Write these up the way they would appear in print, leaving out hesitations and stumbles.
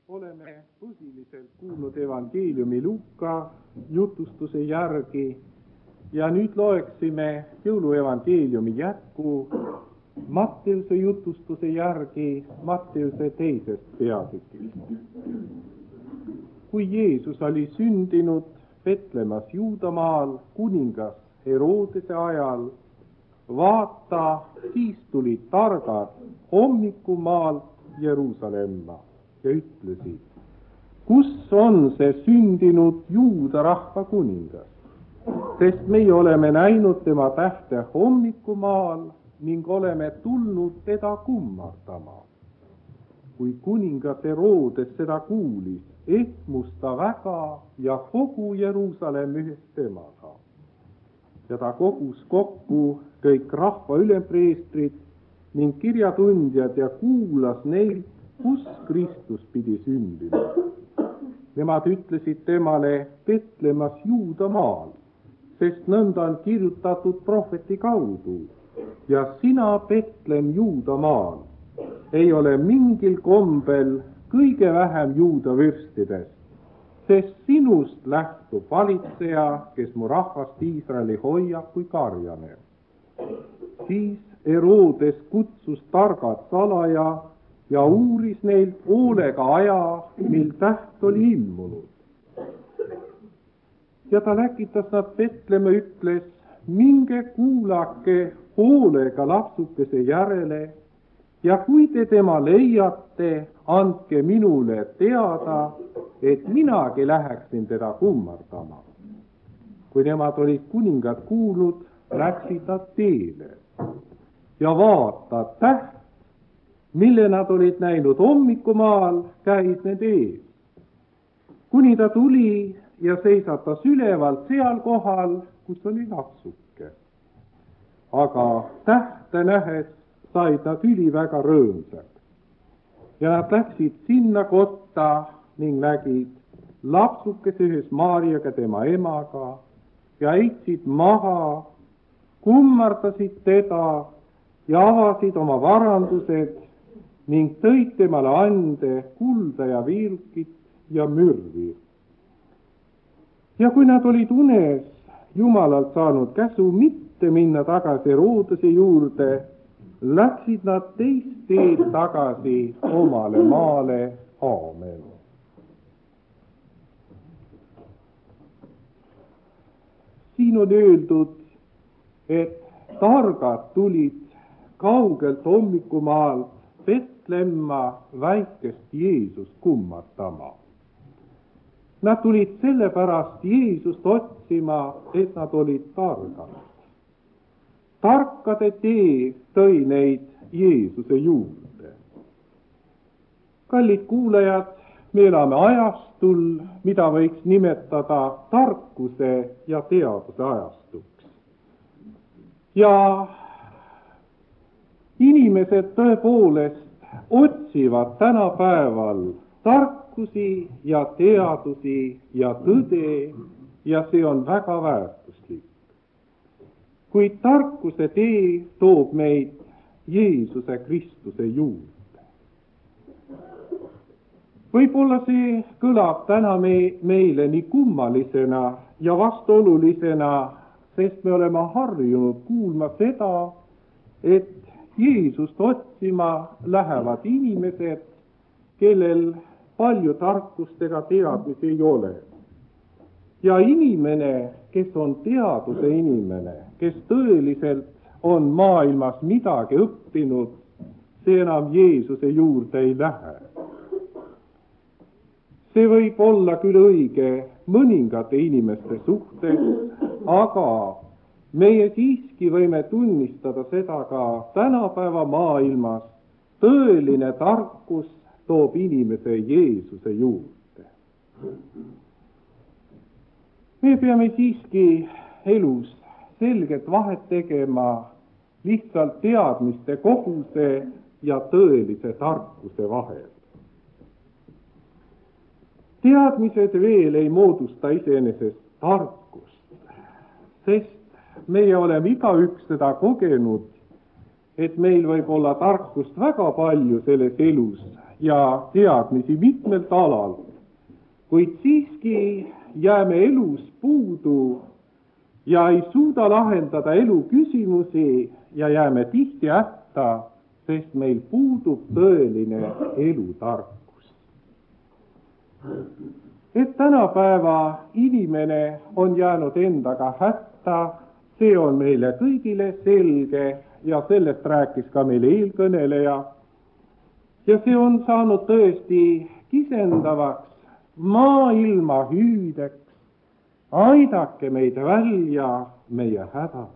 oleme põhiliselt kuulnud evangeeliumi Luuka jutustuse järgi ja nüüd loeksime jõuluevangeeliumi jätku Matteuse jutustuse järgi Matteuse teisest peatükist. Kui Jeesus oli sündinud Betlemas Juudamaal kuningas Herodese ajal, vaata, siis tulid targad hommikumaalt Jeruusalemma ja ütlesid, kus on see sündinud Juuda rahva kuningas, sest meie oleme näinud tema tähte hommikumaal ning oleme tulnud teda kummardama. Kui kuningas Herodes seda kuulis, ehmus ta väga ja kogu Jeruusalemm ühes temaga. Ja ta kogus kokku kõik rahva ülempreestrid ning kirjatundjad ja kuulas neilt, kus Kristus pidi sündima. Nemad ütlesid temale Betlemas Juudamaal, sest nõnda on kirjutatud prohveti kaudu. Ja sina, Betlem Juudamaal, ei ole mingil kombel kõige vähem Juuda vürstidest, sest sinust lähtub valitseja, kes mu rahvast Iisraeli hoiab kui karjane. Siis Herodes kutsus targad salaja ja uuris neilt hoolega aja, mil täht oli ilmunud. Ja ta läkitas nad Betlemme, ütles, minge kuulake hoolega lapsukese järele ja kui te tema leiate, andke minule teada, et minagi läheksin teda kummardama. Kui nemad olid kuningat kuulnud, läksid nad teele. Ja vaata, täht, mille nad olid näinud hommikumaal, käis nende ees. Kuni ta tuli ja seisatas ülevalt seal kohal, kus oli lapsuke. Aga tähte nähes said nad üliväga rõõmsaks. Ja nad läksid sinna kotta ning nägid lapsukese ühes Maarjaga tema emaga ja heitsid maha, kummardasid teda ja avasid oma varandused ning tõid temale ande kulda ja viirukit ja mürvi. Ja kui nad olid unes Jumalalt saanud käsu mitte minna tagasi Herodese juurde, läksid nad teist teed tagasi omale maale. Aamen. Siin on öeldud, et targad tulid kaugelt hommikumaalt Betlemma väikest Jeesust kummardama. Nad tulid sellepärast Jeesust otsima, et nad olid targad. Tarkade tee tõi neid Jeesuse juurde. Kallid kuulajad, me elame ajastul, mida võiks nimetada tarkuse ja teaduse ajastuks. Ja inimesed tõepoolest otsivad tänapäeval tarkusi ja teadusi ja tõde ja see on väga väärtuslik. Kuid tarkuse tee toob meid Jeesuse Kristuse juurde. Võib-olla see kõlab täna meile nii kummalisena ja vastuolulisena, sest me oleme harjunud kuulma seda, et Jeesust otsima lähevad inimesed, kellel palju tarkust ega teadmisi ei ole. Ja inimene, kes on teaduse inimene, kes tõeliselt on maailmas midagi õppinud, see enam Jeesuse juurde ei lähe. See võib olla küll õige mõningate inimeste suhtes, aga meie siiski võime tunnistada seda ka tänapäeva maailmas. Tõeline tarkus toob inimese Jeesuse juurde. Me peame siiski elus selget vahet tegema lihtsalt teadmiste koguse ja tõelise tarkuse vahel. Teadmised veel ei moodusta iseenesest tarkust, sest meie oleme igaüks seda kogenud, et meil võib olla tarkust väga palju selles elus ja teadmisi mitmelt alalt, kuid siiski jääme elus puudu ja ei suuda lahendada elu küsimusi ja jääme tihti hätta, sest meil puudub tõeline elutarkus. Et tänapäeva inimene on jäänud endaga hätta, see on meile kõigile selge ja sellest rääkis ka meil eelkõneleja. Ja see on saanud tõesti kisendavaks maailma hüüdeks. Aidake meid välja meie hädast.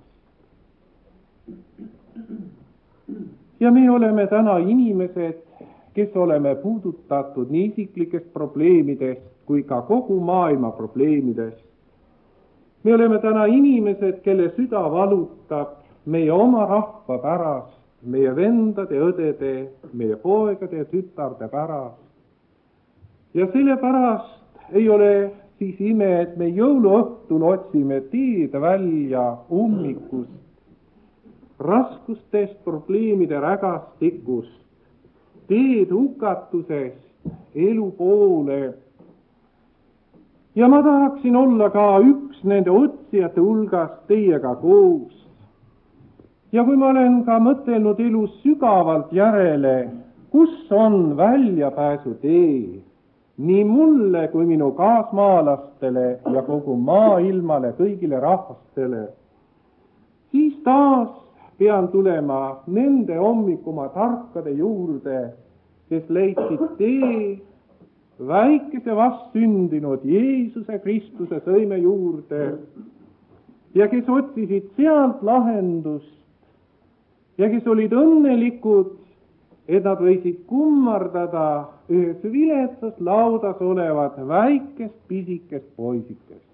Ja me oleme täna inimesed, kes oleme puudutatud nii isiklikest probleemidest kui ka kogu maailma probleemidest. Me oleme täna inimesed, kelle süda valutab meie oma rahva pärast, meie vendade, õdede, meie poegade ja tütarde pärast. Ja sellepärast ei ole siis ime, et me jõuluõhtul otsime teed välja ummikust, raskustest, probleemide rägastikust, teed hukatusest elu poole. Ja ma tahaksin olla ka üks nende otsijate hulgas teiega koos. Ja kui ma olen ka mõtelnud elus sügavalt järele, kus on väljapääsu tee, nii mulle kui minu kaasmaalastele ja kogu maailmale, kõigile rahvastele, siis taas pean tulema nende hommikuma tarkade juurde, kes leidsid tee väikese vastsündinud Jeesuse Kristuse sõime juurde ja kes otsisid sealt lahendust ja kes olid õnnelikud, et nad võisid kummardada ühes viletsas laudas olevat väikest pisikest poisikest.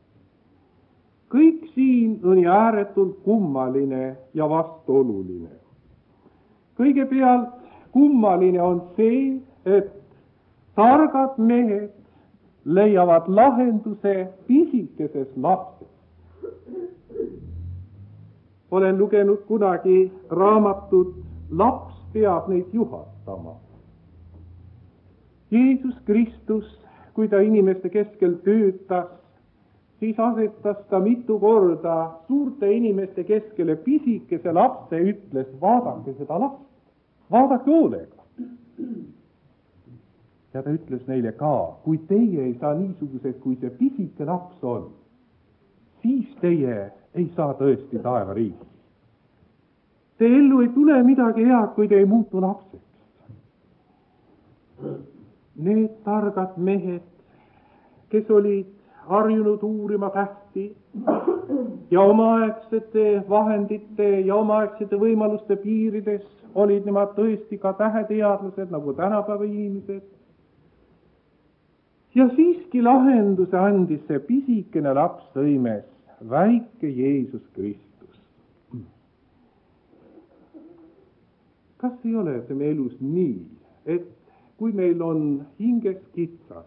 Kõik siin oli ääretult kummaline ja vastuoluline. Kõigepealt kummaline on see, et targad mehed leiavad lahenduse pisikeses lapses. Olen lugenud kunagi raamatut Laps peab neid juhatama. Jeesus Kristus, kui ta inimeste keskel töötas, siis asetas ta mitu korda suurte inimeste keskele pisikese lapse, ütles, vaadake seda last, vaadake hoolega. Ja ta ütles neile ka, kui teie ei saa niisugused, kui see pisike laps on, siis teie ei saa tõesti taevariiki. Te ellu ei tule midagi head, kui te ei muutu lapseks. Need targad mehed, kes olid harjunud uurima tähti ja omaaegsete vahendite ja omaaegsete võimaluste piirides olid nemad tõesti ka täheteadlased nagu tänapäeva inimesed. Ja siiski lahenduse andis see pisikene laps sõimes, väike Jeesus Kristus. Kas ei ole see meie elus nii, et kui meil on hinges kitsas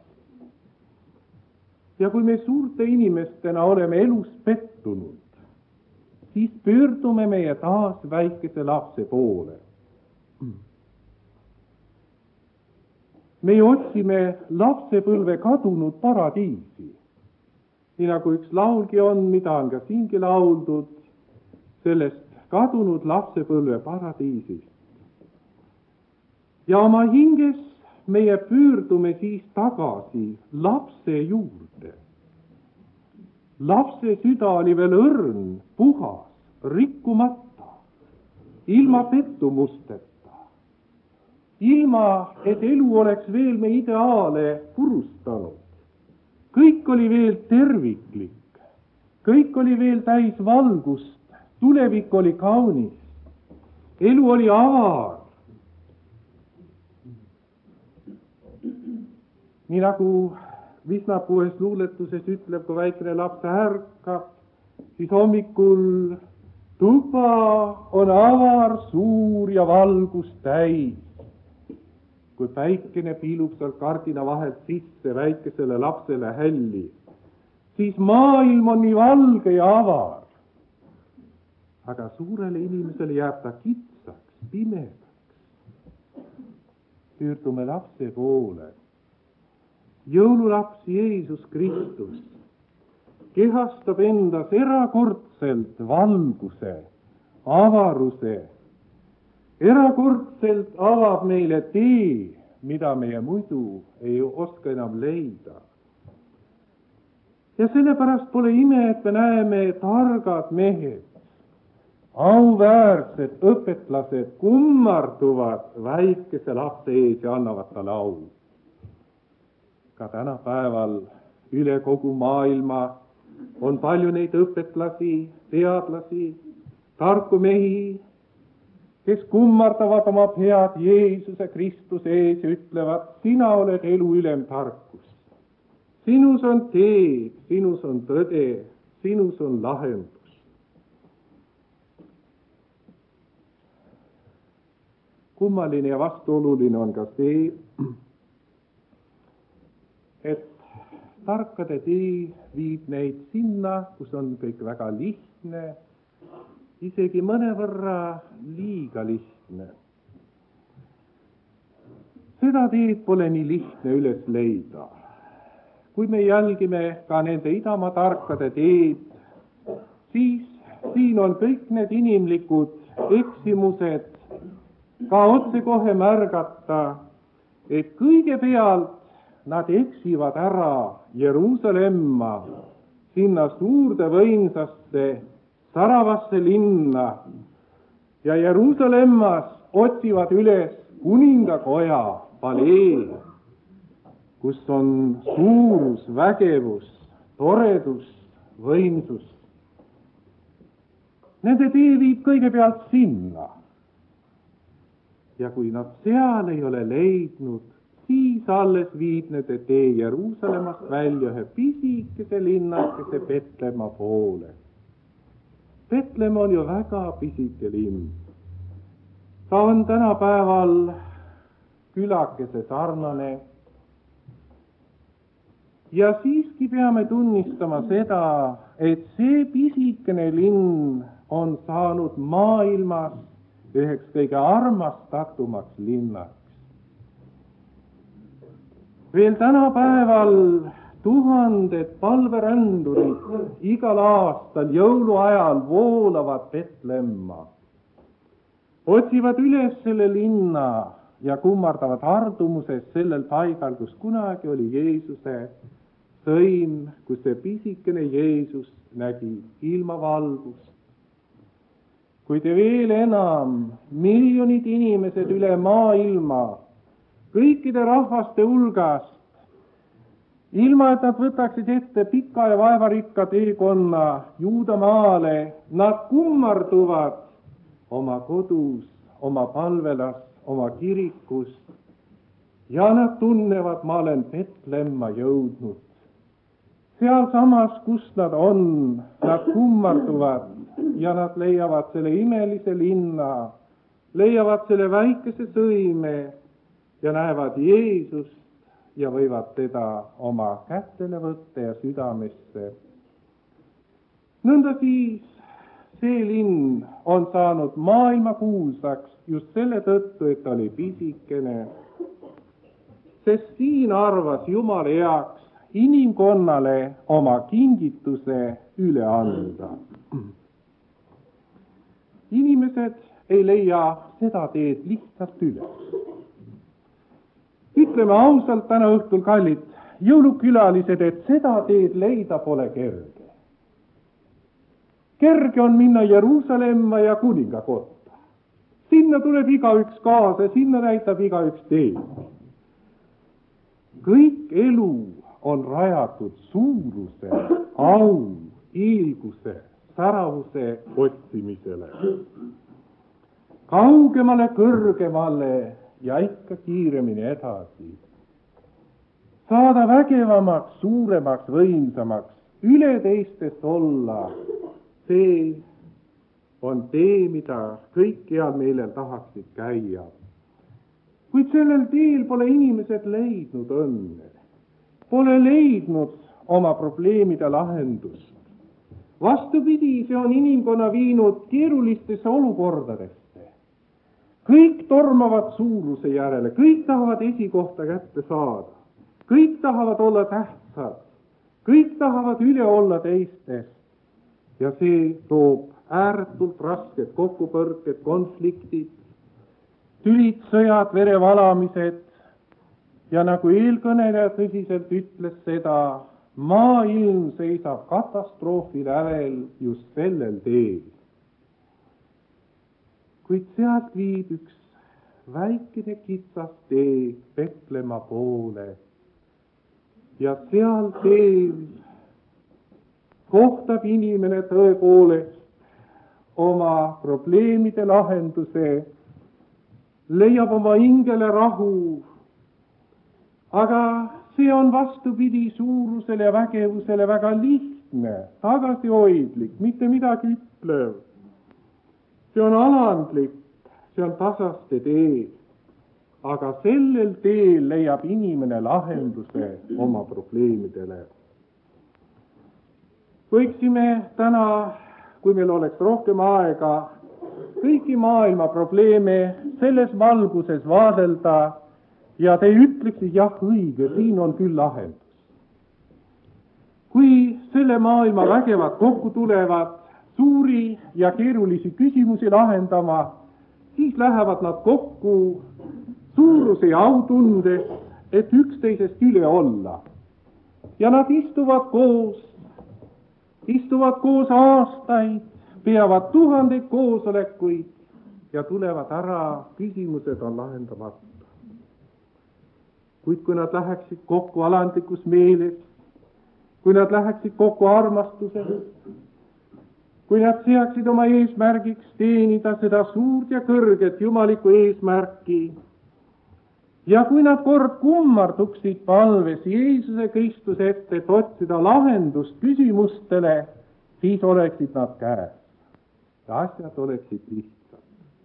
ja kui me suurte inimestena oleme elus pettunud, siis pöördume meie taas väikese lapse poole. Me otsime lapsepõlve kadunud paradiisi. Nii nagu üks laulgi on, mida on ka siingi lauldud, sellest kadunud lapsepõlve paradiisist. Ja oma hinges meie pöördume siis tagasi lapse juurde. Lapse süda oli veel õrn, puhas, rikkumata, ilma pettumusteta, ilma et elu oleks veel meie ideaale purustanud. Kõik oli veel terviklik, kõik oli veel täis valgust, tulevik oli kaunis, elu oli avar. Nii nagu Visnapuues luuletuses ütleb, kui väikene laps ärkab, siis hommikul tuba on avar, suur ja valgust täis. Kui päikene piilub seal kardina vahelt sisse väikesele lapsele hälli, siis maailm on nii valge ja avar. Aga suurele inimesele jääb ta kitsaks, pimedaks. pöördume lapse poole. Jõululaps Jeesus Kristus kehastab endas erakordselt valguse, avaruse, erakordselt avab meile tee, mida meie muidu ei oska enam leida. Ja sellepärast pole ime, et me näeme targad mehed, auväärsed õpetlased kummarduvad väikese lapse ees ja annavad talle au. Ka tänapäeval üle kogu maailma on palju neid õpetlasi, teadlasi, tarku mehi, kes kummardavad oma pead Jeesuse Kristuse ees ja ütlevad, sina oled elu ülem tarkus. Sinus on teed, sinus on tõde, sinus on lahendus. Kummaline ja vastuoluline on ka see, et tarkade tee viib neid sinna, kus on kõik väga lihtne, isegi mõnevõrra liiga lihtne. Seda teed pole nii lihtne üles leida. Kui me jälgime ka nende idamaa tarkade teed, siis siin on kõik need inimlikud eksimused ka otsekohe märgata, et kõigepealt nad eksivad ära Jeruusalemma, sinna suurde võimsasse säravasse linna ja Jeruusalemmas otsivad üles kuningakoja palee, kus on suurus, vägevus, toredus, võimsus. Nende tee viib kõigepealt sinna. Ja kui nad seal ei ole leidnud, siis alles viib nende tee Jeruusalemmast välja ühe pisikese linnakese Petlemma poole. Petlemm on ju väga pisike linn. Ta on tänapäeval külakese sarnane. Ja siiski peame tunnistama seda, et see pisikene linn on saanud maailmas üheks kõige armastatumaks linnaks. Veel tänapäeval tuhanded palverändurid igal aastal jõuluajal voolavad Petlemma, otsivad üles selle linna ja kummardavad hardumuses sellel paigal, kus kunagi oli Jeesuse sõim, kus see pisikene Jeesus nägi ilmavalgust. Kuid veel enam, miljonid inimesed üle maailma, kõikide rahvaste hulgast, ilma et nad võtaksid ette pika ja vaevarikka teekonna Juudamaale, nad kummarduvad oma kodus, oma palvelas, oma kirikus ja nad tunnevad, ma olen Petlemma jõudnud. Sealsamas, kus nad on, nad kummarduvad ja nad leiavad selle imelise linna, leiavad selle väikese sõime ja näevad Jeesust ja võivad teda oma kätele võtta ja südamesse. Nõnda siis see linn on saanud maailmakuulsaks just selle tõttu, et ta oli pisikene, sest siin arvas Jumal heaks inimkonnale oma kingituse üle anda. Inimesed ei leia seda teed lihtsalt üles. Ütleme ausalt täna õhtul, kallid jõulukülalised, et seda teed leida pole kerge. Kerge on minna Jeruusalemma ja kuningakotta. Sinna tuleb igaüks kaasa, sinna näitab igaüks teed. Kõik elu on rajatud suuruse, au, ilguse, säravuse otsimisele. Kaugemale, kõrgemale ja ikka kiiremini edasi. Saada vägevamaks, suuremaks, võimsamaks, üle teistest olla, see on tee, mida kõik heal meelel tahaksid käia. Kuid sellel teel pole inimesed leidnud õnne, pole leidnud oma probleemide lahendust. Vastupidi, see on inimkonna viinud keerulistesse olukordadesse. kõik tormavad suuruse järele, kõik tahavad esikohta kätte saada, kõik tahavad olla tähtsad, kõik tahavad üle olla teistest ja see toob ääretult rasked kokkupõrked, konfliktid, tülid, sõjad, verevalamised ja nagu eelkõneleja tõsiselt ütles seda, maailm seisab katastroofi lävel just sellel teel. Kuid sealt viib üks väikene kitsas tee Petlemma poole ja seal teel kohtab inimene tõepoolest oma probleemide lahenduse, leiab oma hingele rahu, aga see on vastupidi suurusele ja vägevusele väga lihtne, tagasihoidlik, mitte midagi ütlev. See on alandlik, see on tasaste tee, aga sellel teel leiab inimene lahenduse oma probleemidele. Võiksime täna, kui meil oleks rohkem aega, kõiki maailma probleeme selles valguses vaadelda ja te ütleksid, jah, õige, siin on küll lahendus. Kui selle maailma vägevad kokku tulevad, suuri ja keerulisi küsimusi lahendama, siis lähevad nad kokku suuruse ja autundes, et üksteisest üle olla. Ja nad istuvad koos aastaid, peavad tuhandeid koosolekuid ja tulevad ära, küsimused on lahendamata. Kuid kui nad läheksid kokku alandlikus meeles, kui nad läheksid kokku armastuses, kui nad seaksid oma eesmärgiks teenida seda suurt ja kõrget jumalikku eesmärki ja kui nad kord kummarduksid palves Jeesuse Kristuse ette, et otsida lahendust küsimustele, siis oleksid nad käes ja asjad oleksid lihtsad.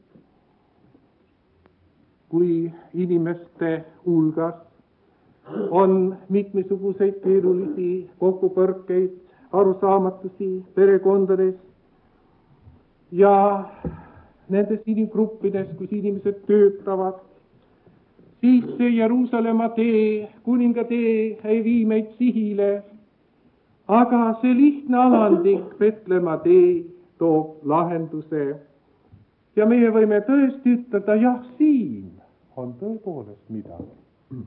Kui inimeste hulgas on mitmesuguseid keerulisi kokkupõrkeid, arusaamatusi perekondades ja nendes inimgruppides, kus inimesed töötavad, siis see Jeruusalemma tee, kuninga tee ei vii meid sihile, aga see lihtne alandlik Petlemma tee toob lahenduse ja meie võime tõesti ütelda, jah, siin on tõepoolest midagi.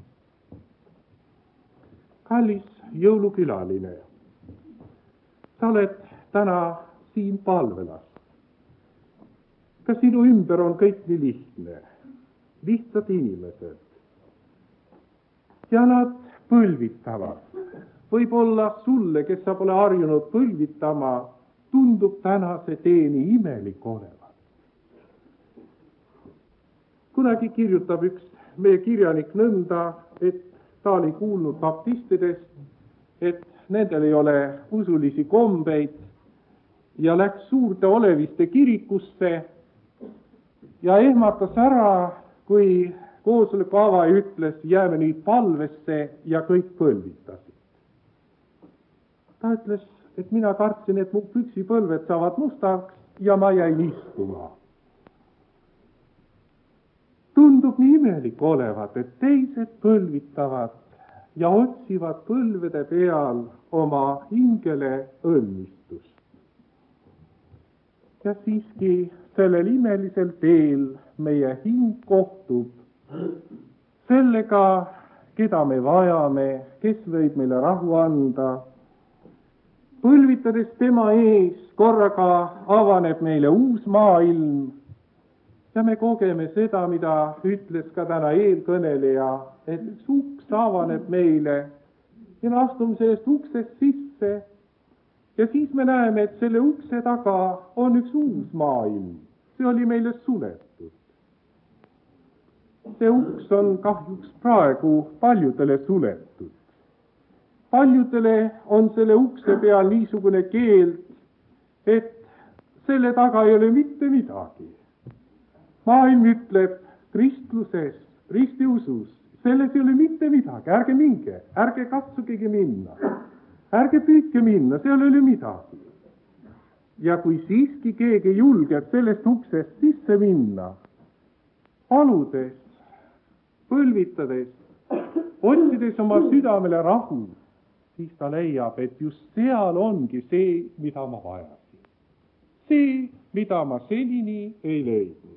Kallis jõulukülaline, sa oled täna siin palvelas. Ka sinu ümber on kõik nii lihtne, lihtsad inimesed. Ja nad põlvitavad. Võib-olla sulle, kes sa pole harjunud põlvitama, tundub täna see tee nii imelik olevat. Kunagi kirjutab üks meie kirjanik nõnda, et ta oli kuulnud baptistidest, et nendel ei ole usulisi kombeid ja läks suurde oleviste kirikusse ja ehmatas ära, kui koosoleku avaja ütles, jääme nüüd palvesse ja kõik põlvitasid. Ta ütles, et mina kartsin, et mu püksipõlved saavad mustaks ja ma jäin istuma. Tundub nii imelik olevat, et teised põlvitavad ja otsivad põlvede peal oma hingele õnnistust. Ja siiski sellel imelisel teel meie hing kohtub sellega, keda me vajame, kes võib meile rahu anda. Põlvitades tema ees korraga avaneb meile uus maailm ja me kogeme seda, mida ütles ka täna eelkõneleja, et üks uks avaneb meile ja me astume sellest uksest sisse ja siis me näeme, et selle ukse taga on üks uus maailm. See oli meile suletud. See uks on kahjuks praegu paljudele suletud. Paljudele on selle ukse peal niisugune keeld, et selle taga ei ole mitte midagi. Maailm ütleb kristluses, ristiusus, selles ei ole mitte midagi, ärge minge, ärge katsugegi minna, ärge püüdke minna, seal ei ole midagi. Ja kui siiski keegi julgeb sellest uksest sisse minna, paludes, põlvitades, otsides oma südamele rahu, siis ta leiab, et just seal ongi see, mida ma vajasin. See, mida ma senini ei leidnud.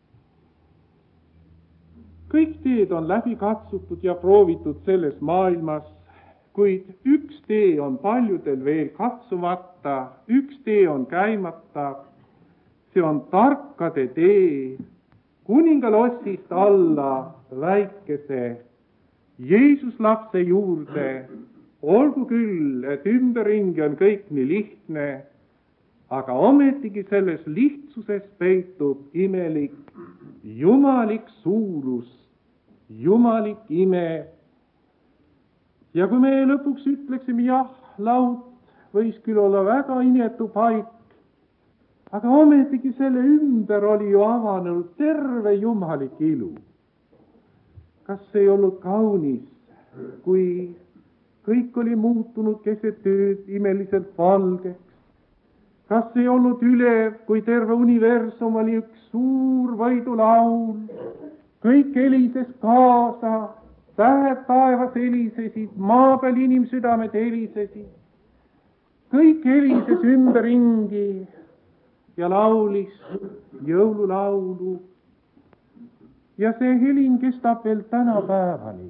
Kõik teed on läbi katsutud ja proovitud selles maailmas, kuid üks tee on paljudel veel katsumata, üks tee on käimata. See on tarkade tee kuningalossist alla väikese Jeesuslapse juurde. Olgu küll, et ümberringi on kõik nii lihtne, aga ometigi selles lihtsuses peitub imelik, jumalik suurus, jumalik ime. Ja kui me lõpuks ütleksime, jah, laud võis küll olla väga inetu paik, aga ometigi selle ümber oli ju avanenud terve jumalik ilu. Kas see ei olnud kaunis, kui kõik oli muutunud keset ööd imeliselt valgeks? Kas ei olnud ülev, kui terve universum oli üks suur võidulaul? Kõik helises kaasa, tähed taevas helisesid, maa peal inimsüdamed helisesid. Kõik helises ümberringi ja laulis jõululaulu. Ja see helin kestab veel tänapäevani.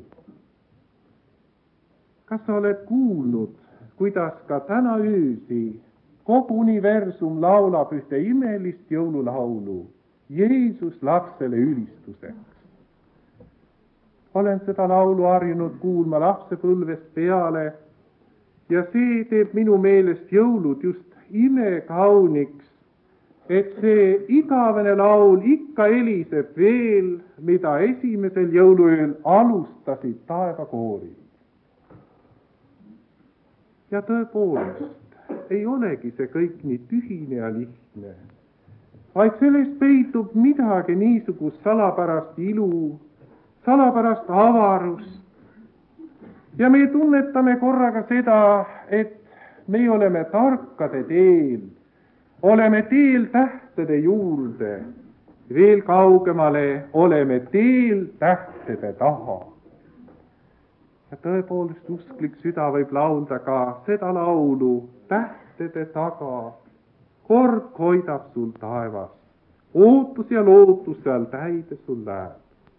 Kas sa oled kuulnud, kuidas ka täna öösi kogu universum laulab ühte imelist jõululaulu Jeesus lapsele ülistuseks? Olen seda laulu harjunud kuulma lapsepõlvest peale ja see teeb minu meelest jõulud just imekauniks, et see igavene laul ikka heliseb veel, mida esimesel jõuluööl alustasid taevakoorid. Ja tõepoolest ei olegi see kõik nii tühine ja lihtne, vaid sellest peitub midagi niisugust salapärast ilu, salapärast avarust. Ja me tunnetame korraga seda, et me oleme tarkade teel, oleme teel tähtede juurde, veel kaugemale oleme teel tähtede taha. Ja tõepoolest usklik süda võib laulda ka seda laulu tähtede taga. Kord hoidab sul taevas, ootus ja lootus seal täide sul läheb.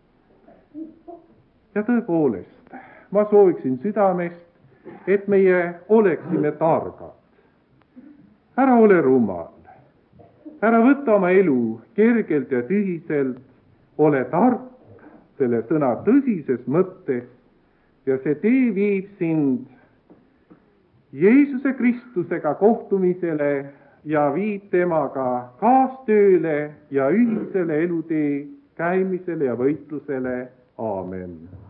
Ja tõepoolest, ma sooviksin südamest, et meie oleksime targad. Ära ole rumal, ära võtta oma elu kergelt ja tühiselt, ole tark selle sõna tõsises mõttes ja see tee viib sind Jeesuse Kristusega kohtumisele ja viib temaga kaastööle ja ühisele elutee käimisele ja võitlusele. Aamen.